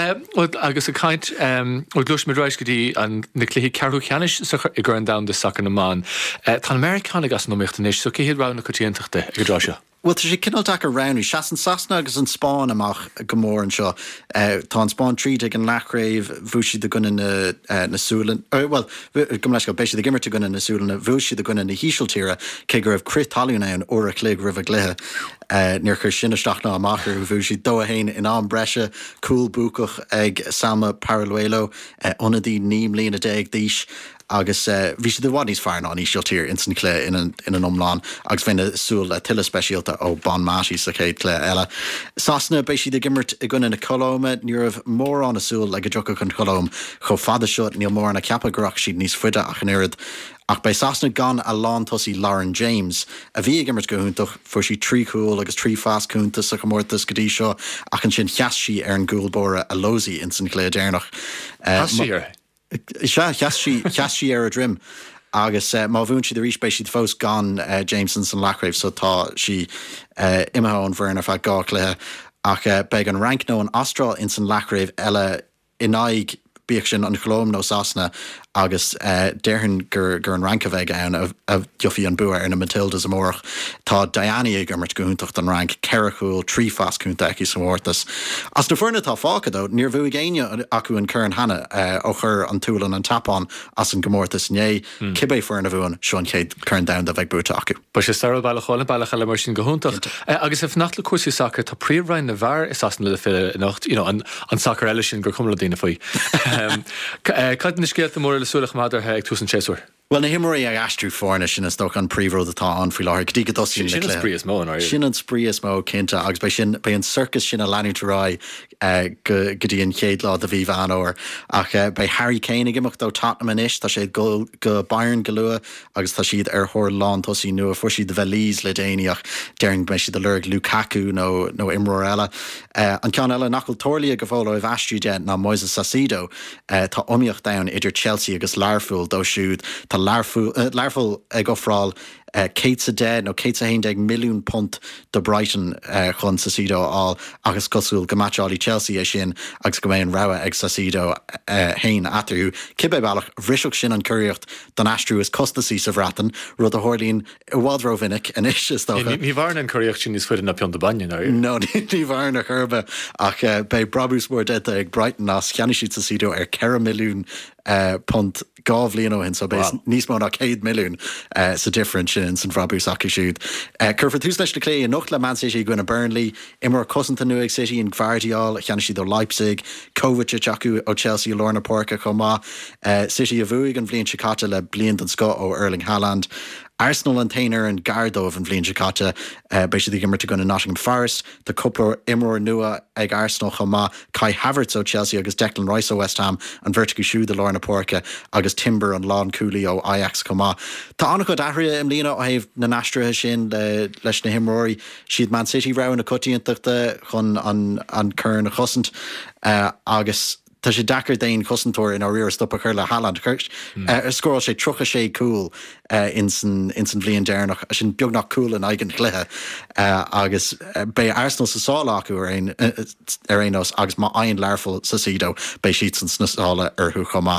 Agus a caint ó glúis mé ráis go dtí an na cléthe cearú cheannis i ggur an dam de sac an amán. Tá Americanig as nóíocht inis, so céhéad rána go tíonteachta i go drá. Well, tá sé cinál take round seaan sasna agus an Spáin amach gomór an seo. Uh, tá an Spáin tríd ag an lachraibh bhúsi de gunna na, uh, na súlan. Uh, well, gom leis go béisi de gimmerte gunna na súlan, bhúsi de gunna na hísiltíre, cé gur raibh crit talún an óra clég ribh a glithe. Uh, Níor chur sinna stachna amachar bhúsi dó a hain in an breise, cool búcach ag Salma Paraluelo, uh, onadí níam lína déag díis. Agus uh, bhí sé de bhhaid níos fearna an ísiltír in san clé in an, in an omláin agus bhaine súil a tuile speisialta ó Bon Mátí sa chéad clé eile. Sasna béis si de gimmert i gcuine na colóime níor mór an asúil ag go dteocha chun colóm cho fada seo níl mór na ceapa goach siad níos fuide ach an irid. Ach bei sasna gan a lán tosí Lauren James a bhí gimmert go húntaach fuair si trí cúil agus trí fast cúnta sa chomórtas go dtí seo ach an sin cheasí ar an gúilbóra a lósaí in san clé déirnach. Hasíar. Se cheasí ar a drim agus uh, má bhún si de rís bei siad fós gan uh, Jameson san lachraibh so tá si uh, imimeán bhharna fe gá léthe ach uh, beag an rank nó an Austráil in san lachraibh eile in aig bíoh sin an chlóm nó sasna agus uh, déirhan gur, gur an ranka bheith ann a, a diofií an bua ar na Matildas amórach. Tá Diana ag gimmert go húntacht an rank Kerachúil trí fas cúnta aici sa mórtas. As na fuirna tá fáca dó, níor bhuaigh aine acu an chur hana uh, ó chur an túlan an tapán as an gomórtas né mm. cibé fuirna bhuain seo an chéad chun da a bheith buta acu. Ba sé sar bailach chála bailach eile mar sin go húntacht. Uh, agus if nachla cuasí saca tá príomhrein na bhar is as na le fi nacht, you know, an, an sacar eile sin gur cumla daoine faoi. um, Cad na scéalta mór súlach mádar ag túsan séúir. Well, na himmorí ag astrú fórna sin is doch an príomhród atá an frí láir go dtí go dosí sin an sprí is mó an sin an sprí is mó cinnta agus bei sin bei an circus sin a leanútarrá uh, go dtí an chéad lá a bhí an óir ach uh, bei Harry Kane igimeach dó Tottenham inis tá sé go, go Bayern go lua agus tá siad ar thóir lán tosí nua fuair siad de bhelís le déanaach dearing bei siad de lurg Lukaku nó nó imróir eile. Uh, an cean eile nachil tóirlí go bhóla ih astrú de ná Moises Sasido uh, tá omíocht da idir Chelsea agus Larfúil dó siúd tá Larfúil uh, Larfúil ag ofráil Uh, Kate sa dead no Kate sa hundred milliún punt de Brighton uh, chun Sasido all agus cosúil go matcháí Chelsea é sin agus go mbeon rawa ag Sasido uh, hain atarú cibé bailach bhriseach sin an curíocht don astrú is costasí sa bhratan rud a hálín bhádro vinnic an is is dócha. Ní bhar an curíocht sin is fuidir na peon de bain ar. No, ní bhar na churbe ach uh, bei brabús mór dead ag Brighton as cheanisiid Sasido ar ceithre milliún Uh, punt gáh líon hin so bés níos mó nach céad milliún uh, sa different sin san bhrabú sacu siúd. Curfa tús leis le clé an nocht le Man City gona Burnley, imar cosanta nuag City in Gvardial, cheanna siad ó Leipzig, Kovacic acu ó Chelsea Lorna Porca chomá, uh, City a bhuaig an bblion Chicata le blion an Scot ó Erling Haaland. Arsenal an tainer an Gardóh an bblion Chicata uh, bei si gimmert gona Nottingham Forest, the coupler imróir nua ag Arsenal chomá, Kai Havertz ó Chelsea agus Declan Rice ó West Ham an vertigu siú de Lorna Porca agus Timber an Lán Cooley ó Ajax chomá. Tá annach go dahria im lína ó haibh na nastrathe sin le, leis na himróirí siad Man City rá na cotííonachta chun an, an chur na chosint uh, agus tá sé dachar daon cosantóir in á riir stoppa chuir le Haaland chuirt. Mm. Uh, scóil sé trocha sé cool uh, in san bblion déirnach a sin beagnach cool in aigen chluthe uh, agus uh, bei Arsenal sa sála acu ar ein uh, ar ein os agus má aon leirfuil sa Sido bei siad san sna sála ar thu chomá.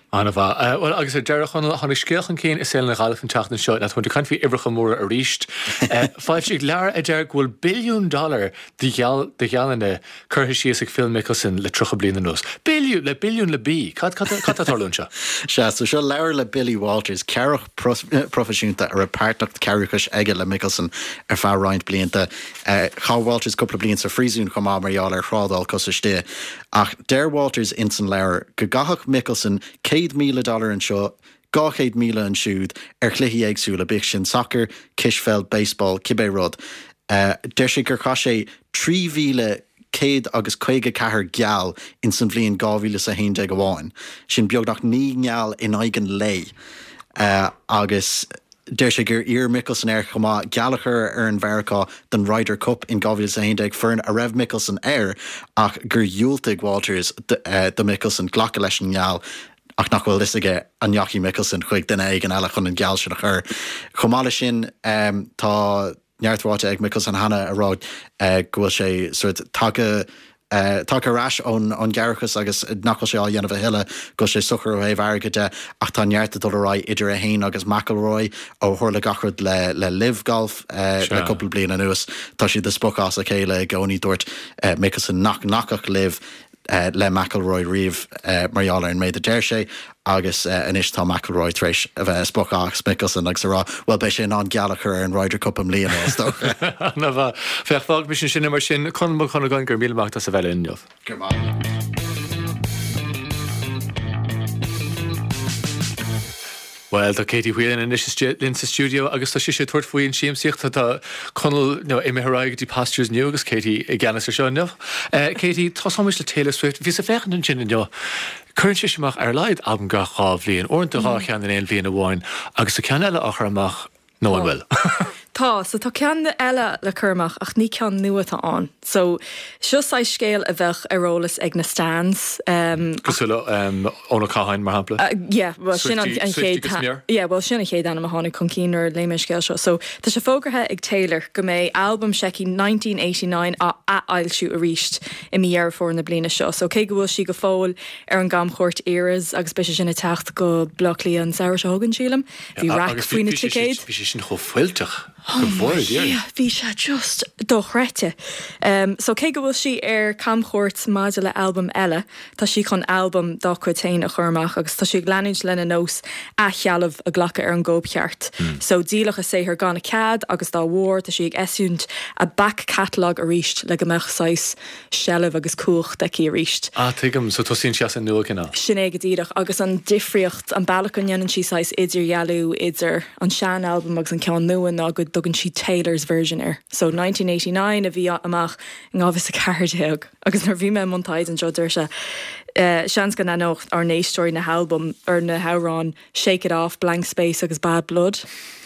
Anna bha. Well, agus a deirechán tháinig scéalchan céin is éile na gáilafan teachtain seo, na chuin chuin fhí ibricha móra a ríist. Fáil si lear a deir bhfuil billiún dollar de ghealana curtha síos ag Phil Mickelson le trocha bliana nos. Billiún le billiún le bí. Cad atarlún seo? Se, so seo leir le Billy Walters, cearach profisiúnta ar a páirteacht cearachas aige le Mickelson ar fear roiint blianta. Chá Walters cúpla blion sa frísún chumá marall ar chrádáil cos isté. Ach der Walters insan leir go gahach Mickelson céad míle dollar an seo, gáchéad míle an siúd ar chluichí éagsúla bích sin soccer, kisfeld, baseball, cibé rud. Uh, der sé gur cá sé trí mhíle céad agus chuige cethir geal in san bhliain gámhíle sa haon de go bháin. Sin beag nach ní ngeal in aigen lei. Uh, agus der sé gur ír Mickelson ar chumá gealachar ar an bharacá den Ryder Cup in gámhíle sa haon de fearn a raibh Mickelson air ach gur dúilteag Walters de, uh, de Mickelson ghlacha leis an ngeal ach nach bhfuil isige an Jackie Mickelson chuig den ag an eile chun an geal sin a chur. Chomála sin um, tá neartháte ag Mickelson hana a rád uh, gohfuil sé sort take Uh, tá arás ón an gearachas agus nachil sé á dhéanamh hiile go sé suchar ó héh airgide ach tá neartta dul rá idir a hain agus McIlroy ó thuirla gachard le, le live golf uh, sure. Le couple bliana nuas tá si de spocás a chéile gcóí dúirt uh, Mickelson nach nachach live uh, le McIlroy riomh uh, marall an méid a déir sé agus uh, inis tá McIlroy treéis a bheith spocás Mickelson agus rá well bei sin an gealachar an Ryder Cup am líana sto. Na bha fechtfág mis sin mar sin chun chuna gan gur míleach a sa bheile inniuh. Well, tá Katie Whelan in lin sa studio agus tá si sé tuairt faoin siamsaíocht tá chunal imithráig dí pastures nu agus Katie i gceannas ar seo inniuh. Katie, tá sáis le Taylor Swift, bhí sa fechan an sin inniuh. Current sé semach ar leid am ga chá bblion, orintá gá chean in éon bblion a bháin, agus sa cean eile achar amach nó an bhfuil. Tá, so tá cean eile le chumach ach ní cean nuatá an. So seoá scéal a bheith arólas ag na stands. Cosúla óna cáhain mar hapla? Yeah, well sin an chéad. Yeah, well sin a chéad anna hána chun cínar léime scéal seo. So tá sé fógarthe ag Taylor go mé album secí nineteen eighty-nine a ailsiú a ríist i mí ar fór na bliana seo. So cé go bhfuil si go fóil ar an gam chóirt éras agus be sin na techt go blochlí an saoir se hogan sílam. Bhí rac faoine ticéid. Bhí sin chofuilteach. Oh yeah, bhí sé just dóchreite. Um, so cé go bhfuil si ar camchóirt maidide le album eile, tá si chun album dá chutain a churmach agus tá si gleanúid lena nós a chealamh a ghlacha ar an gcóbceart. Mm. So dílacha sé ar gan a cad agus dá mhór tá si ag eisiúnt a back catalog a ríist le go meach sais sellh agus cuach de cí a ríist. Ah, tuigim, so tá sin seas an nua cinná. Sin é go díadach agus an difriocht an bailachán dhéanann si sais idir gealú idir an sean album agus an ceann nuan ná go dogann si Taylor's version er. So nineteen eighty-nine a bhí amach ngábhas a cardeag agus nar bhí me montáid an jodir se uh, seans gan anocht ar néistóirí na album ar na hárán Shake It Off, Blank Space agus Bad Blood.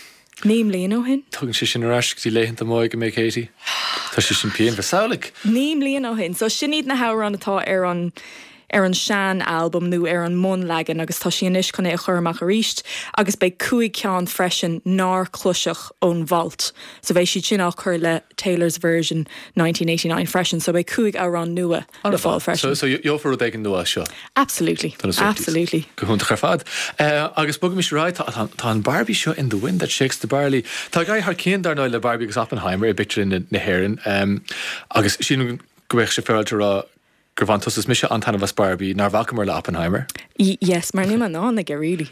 Níim líon ó hin? Tugann si sin arás tí léhananta móig go mé Katie. Tá si sin peon bheitsálaigh. Níim líon ó hin. So sin iad na hárán atá ar an ar an sean album nu ar an món legan agus tá sin is chun é a churmach a ríist agus bei cuaig ceann freisin ná cluiseach ón vault. So bheith si sin á chur le Taylor's version nineteen eighty-nine freisin, so bei cuaig árán nua le fáil freisin. So, so you're ag an nua seo? Absolutely. Absolutely. Go chun chuir fad. Uh, agus bugam is ráid tá an Barbie seo in the wind that shakes the barley. Tá gai thar céan dar náil le Barbie agus Oppenheimer i bicture in na hairan. Um, agus sin go bheith sé fearil rá Gurvantus is mis an tanna Barbie nar bhacamar le Oppenheimer. Y- yes, mar níman ná ige really.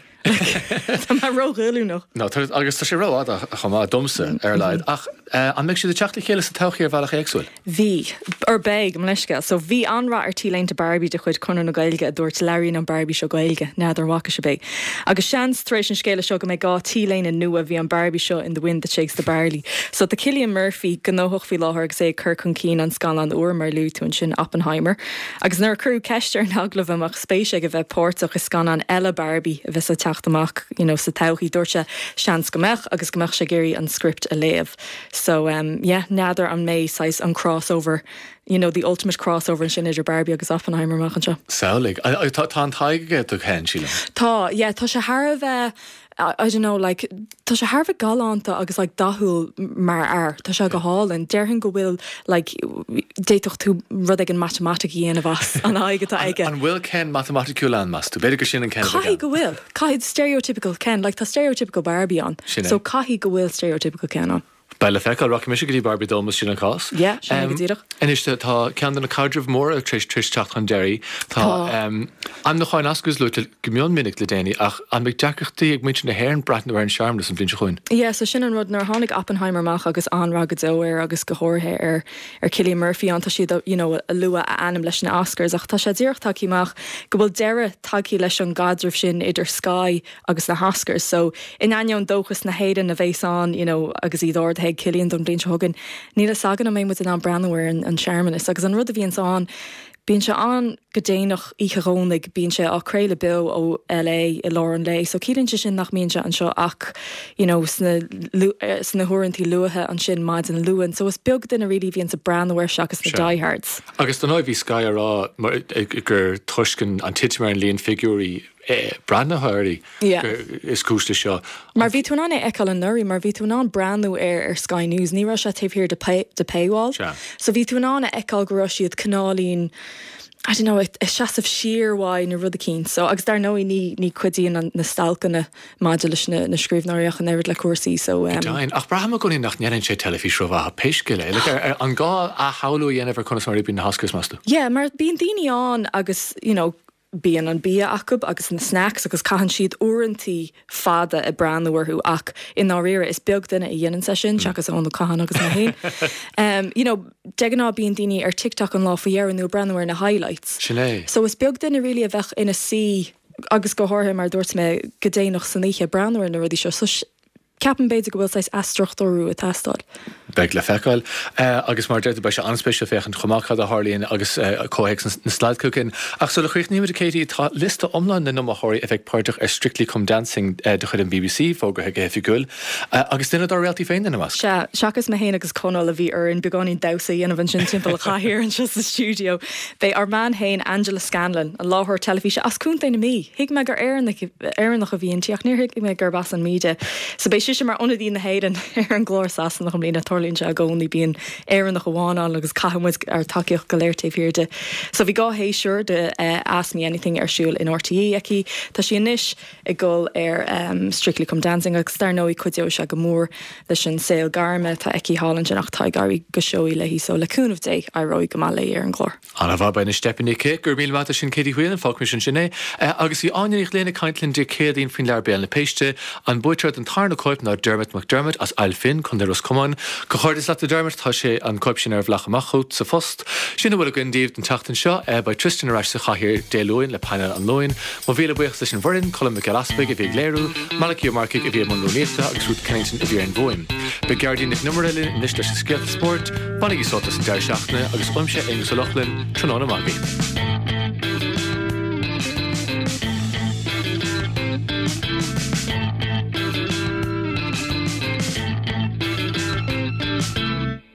Tá mar róghilú noch. No, agus tá sé róád a chumá domsa ar leid. Ach, an meid si de teachta chéile sa tochaí ar bhealach éagsúil? Bhí, ar beig am leisce. So bhí anra ar tíléin de Barbie de chuid conan na gailge a dúirt leirín an Barbie seo gailge, nead ar wacha se bé. Agus seans tréis an scéile seo go mé gá tíléin a nua bhí an Barbie seo in the wind that shakes the barley. So the Cillian Murphy gnóthach bhí láthir ag sé cur chun cín an scalan uair mar lú tún sin Oppenheimer. Agus nar crú ceiste ar naglah amach spéise go bheith pórtach is gan an eile Barbie a bheits a teachtamach, you know, sa tauchaí dúirte seans gomach agus gomach sé géirí an script a léamh. So, um, yeah, neither an mé sais an crossover, you know, the ultimate crossover in sin idir Barbie agus Oppenheimer machan seo. Saolig. Tá an taige do chen síle? Tá, yeah, tá sé har bheith I, I don't know, like, tá sé Harbh galanta agus like, dathúil mar air, tá sé go hálinn, dearhann go bhfuil like, déitoch tú rud ag an matematic dhéanamh as an aige tá aige. An bhfuil cén mathematicúil an mas, tú beidir go sin an cén. Caithí go bhfuil, caithí stereotypical cén, like, tá stereotypical Barbie an, so caithí go bhfuil stereotypical cén an. Baile feáil rock mis go dtí Barbie dómas sin an cás? Yeah, sin go dtíireach. Iniste tá cean an na cadrih mór a tris tris teach an deirí tá an na cháin ascus lu go mion minic le déine ach an beag deachchtaí ag muinte na hhéir bratna ar an seaamlas an blin chuin. Yeah, so sin an rud nar tháinig Oppenheimer mach agus anragad óir agus go hórthe ar ar Cillian Murphy an tá siad you know, a lua a anam leis na Oscars ach tá sé ddíocht takeíach go bhfuil deire takeí leis an gadrih sin idir Sky agus na Oscars, so in aion dóchas na héidir na bhéán you know, agus iad ord heag Cillian don blin hogan níla sagan am mé mu an brandhir an, an Shermanis agus an rud a bhíon an bíonn se an go déanach ícharónig bíonn se ácréile bil ó L A i lá an lei, so cíann se sin nach míonn se an seo ach you know, sna, sna thuirintí luathe an sin maid an luúan, so is beag duna rilí bhíonn sa brandhir se agus na diehards. Agus don bhí Sky ará gur tuiscin an tiitimar an líon figúí Eh, brandna háirí yeah. is cústa seo. Mar bhí túna eáil an nuirí, mar bhí túna brandú ar ar Sky News, ní ra se taobhhir de, pay, de paywall. Yeah. So bhí túna eáil go siad canálín I don't know, is seaamh siarháin na rud a cín, so agus dar nóí ní ní cuidíon na stalcanna maidir leis na, na scríbhnáireach an éiri le cuasaí, so um, Dain, ach braham go nach neann sé telefís roh peisciile, le an gá a haú dhéanamh chunasáirí bí na Oscars masta. Yeah, mar bíon daoine an agus, you know, bíon an bí acub agus na snacks agus caihan siad uintí fada a brandúirthú ach in áíire is beag duine i dhéanaan sa sin seachas an caihan agus na hain. um, you know, deganá bíon daoine ar TikTok an lá fahéarú brandúir na highlights. Sinné. So is beag duine rilí a bheith ina si agus go háirthe mar dúirt me go déanach san níe brandúir na rudí seo, so ceapan beidir go bhfuil sais astruchtúú a testáil. Beg le feáil uh, agus mar deirte bei se anspéisiú féchan chumachcha a Harlíonn agus uh, cóhéic na sláidcúcin. Ach so le chuocht níimiid Katie tá lista omláin na nóthirí a bheith páirteach ar Strictly Come Dancing uh, de chud an B B C fógur he fiúil. Uh, agus duine dá realtí féin na mas. Se seachas me héana agus conál a bhí ar an begáín dasa dhéanamh sin timp a chahirir an just the studio. Bei ar man hain Angela Scanlon a láthir telefíse as cúnta na mí. Hiig me gur éannach a bhíon tíach níor me gur bas an míide. So bei si mar ona dí na héan ar an glór sasan nach mlína torlín se a gcónaí bíon éan nach bháán agus caihamid ar takeíoch go léirtaobh hiirde. So bhí gá héisiúr de uh, Ask Me Anything ar siúil in R T E aici, tá sí inis i ggóil ar um, Strictly Come Dancing agus dar nóí chuideo se go mór leis an saoil garme tá aici hálann sin nach tá garí go seoí le hí so leúnmh dé a roi go má lé ar an glór. Anna bh baina stepanní cé gur míle mata sin cédí chuil an fág sin sinné, uh, agus bhí áineach léna caiintlinn de céadín fin leir béal na péiste an buiteart an tarna coip ná Dermot McDermott as Ail Finn chun de Roscommon, go chuirdas le Dermot tá sé an coip sin ar bhlachamachút sa fost. Sinna bhfuil go díomh den tatan seo uh, ba Tristan aráis sa chahirir déúin le panel an loin, má bhíle buocht leis an bhrin, Colm Michael Aspig a bhí léirú, Malachi O'Marcaigh a bhí man Lúnéta agus Ruth Kennington a bhí an bhin. Be Guardian ag numarile níos leis an scéalta sport, banna í sótas an deir seachna agus umse agus a Lochlin, Tróna Maggie.